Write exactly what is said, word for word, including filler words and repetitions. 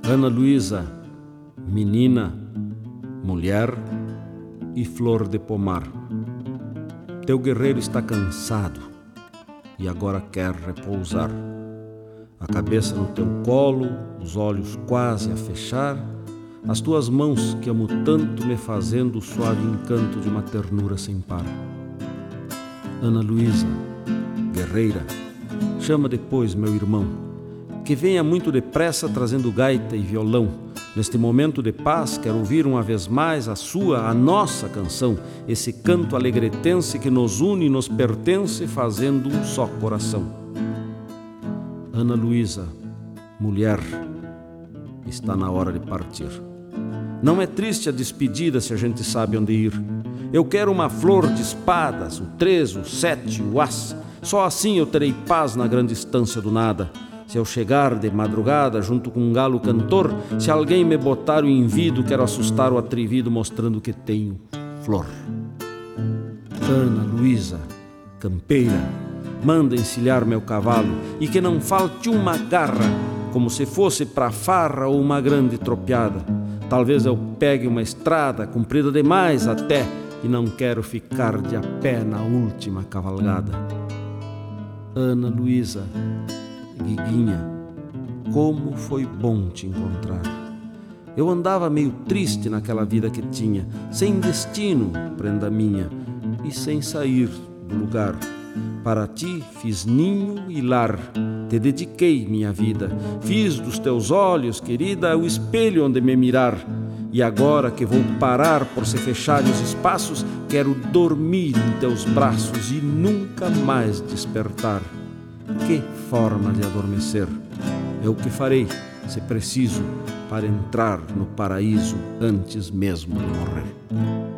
Ana Luísa, menina, mulher e flor de pomar. Teu guerreiro está cansado e agora quer repousar. A cabeça no teu colo, os olhos quase a fechar, as tuas mãos que amo tanto me fazendo o suave encanto de uma ternura sem par. Ana Luísa, guerreira, chama depois meu irmão, que venha muito depressa trazendo gaita e violão. Neste momento de paz quero ouvir uma vez mais a sua, a nossa canção, esse canto alegretense que nos une e nos pertence, fazendo um só coração. Ana Luísa, mulher, está na hora de partir. Não é triste a despedida se a gente sabe onde ir. Eu quero uma flor de espadas, o três, o sete, o as. Só assim eu terei paz na grande estância do nada. Se eu chegar de madrugada junto com um galo cantor, se alguém me botar o envido, quero assustar o atrevido mostrando que tenho flor. Ana Luísa, campeira, manda encilhar meu cavalo e que não falte uma garra, como se fosse pra farra ou uma grande tropiada. Talvez eu pegue uma estrada, comprida demais até, e não quero ficar de a pé na última cavalgada. Ana Luísa, Guiguinha, como foi bom te encontrar. Eu andava meio triste naquela vida que tinha, sem destino, prenda minha, e sem sair do lugar. Para ti fiz ninho e lar, te dediquei minha vida, fiz dos teus olhos, querida, o espelho onde me mirar. E agora que vou parar por se fecharem os espaços, quero dormir em teus braços e nunca mais despertar. Que forma de adormecer! É o que farei, se preciso, para entrar no paraíso antes mesmo de morrer.